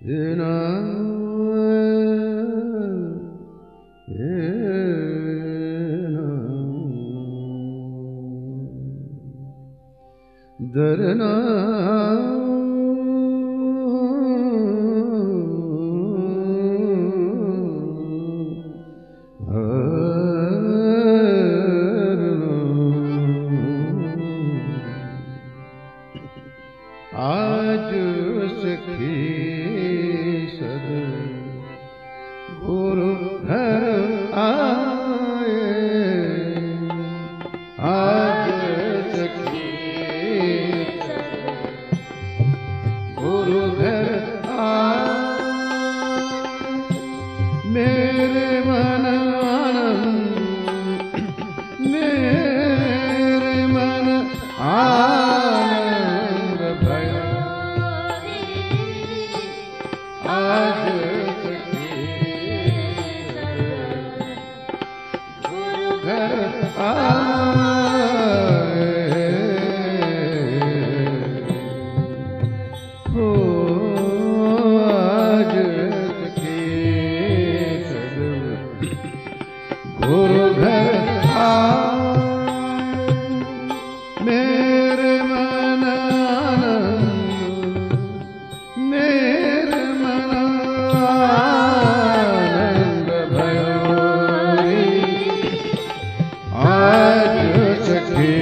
आज सखी सद गुरु घर आए, आज सखी गुरु घर आए, मेरे मन आनंद, मेरे मन आनंद भया, आज सखी गुरु घर आए, हो आज सखी गुरु घर आए, मेरे मन आनंद, मेरे मन आनंद भयो, आज सखी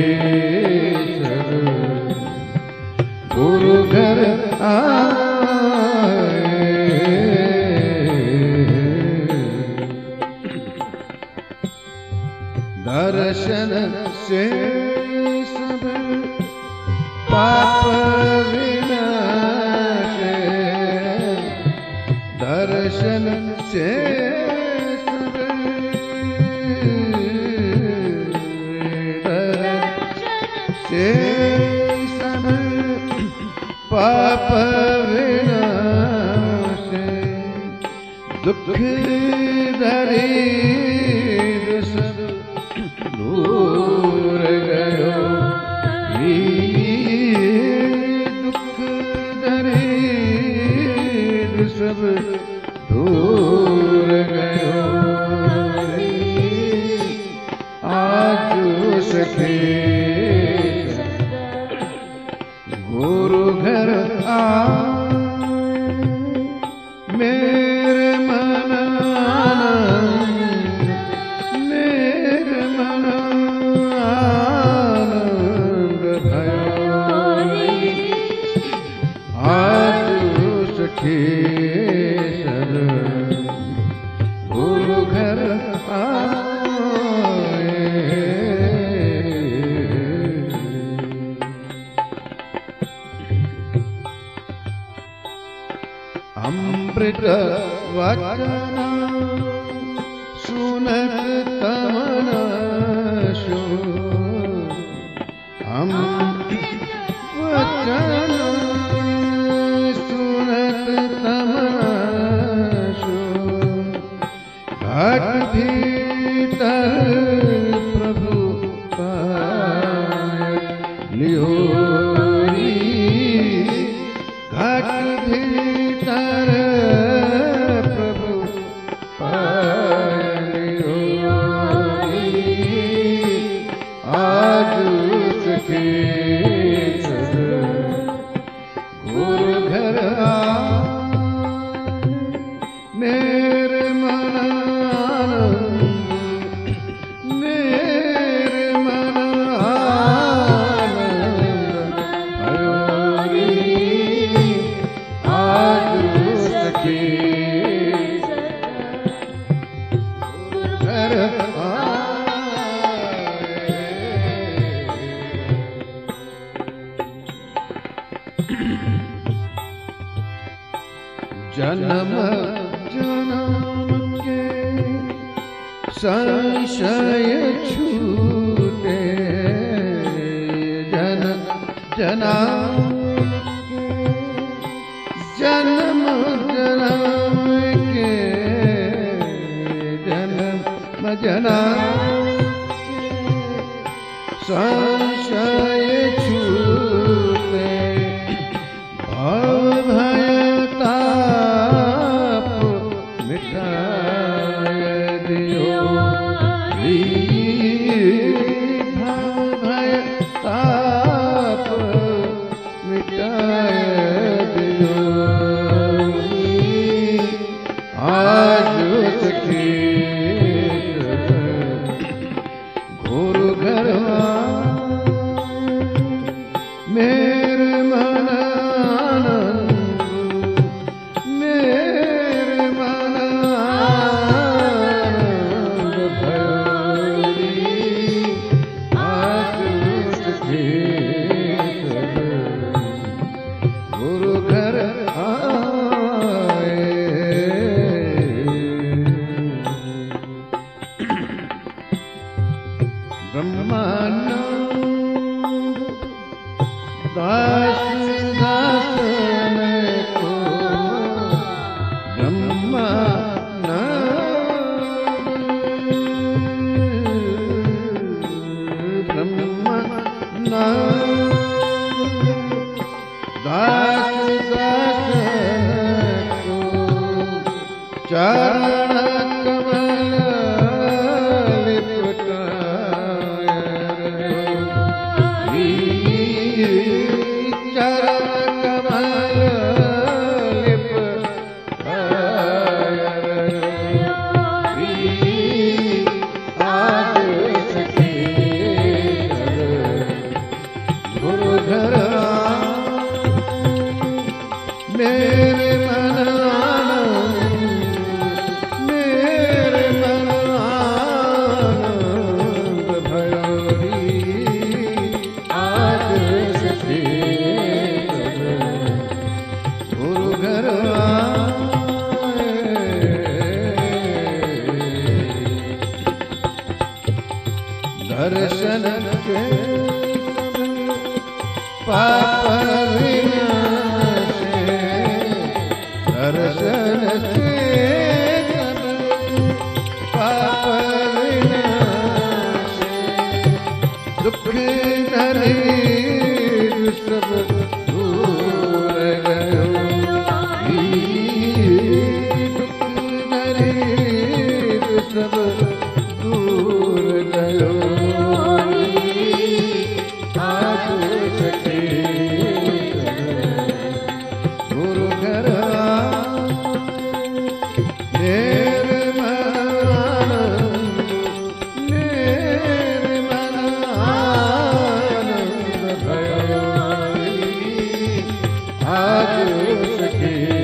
गुरु घर आए, दर्शन से सब पाप विनाशे, दर्शन से सब, दर्शन से सब पाप विनाशे, दुख दरिद्र सब दूर गयो, दुख दरिद्र सब दूर गयो, आज सखी गुरु घर आए, मेरे मन आनंद, मेरे मन आनंद भयो, आज सखी गुरु घर आए, अमृत वचन सुनत तमन शो, अमृत वचन सुनत तमन शो, घट भीतर प्रभु पाय लियो, घट भीतर प्रभु पाय लियो, आज सखी गुरु घर आए, मेरे मन आनंद, मेरे मन आनंद भयो, आज सखी घर आए, जन्म जन्म के संशय छूटे, जन्म के जन्म जन्म के जन्म जन्म संशय छूटे, भव भय ताप मेरे मन आनंद, मेरे मन आनंद भयोरी आज सखी गुरु घर आए। ब्रह्मानंद दास दासन को ब्रह्मानंद दास दासन को चरण कमल मेरे मन आनंद, मेरे मन आनंद भयोरी आज सखी गुरु घर आए। दर्शन के पाप दर्शन से पाप विनाशे, दुख नरेश सब दूर गयो, दुख नरेश सब दूर गयो आज सखी गुरु घर मेरे मन आनंद भयोरी आज सखी